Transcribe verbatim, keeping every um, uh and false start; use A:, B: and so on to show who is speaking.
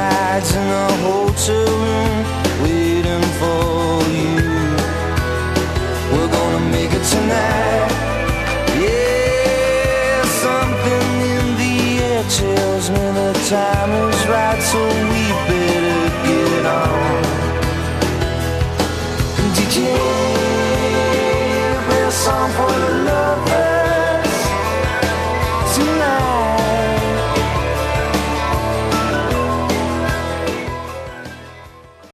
A: tides in a hotel room waiting for you. We're gonna make it tonight. Yeah, something in the air tells me the time is right, so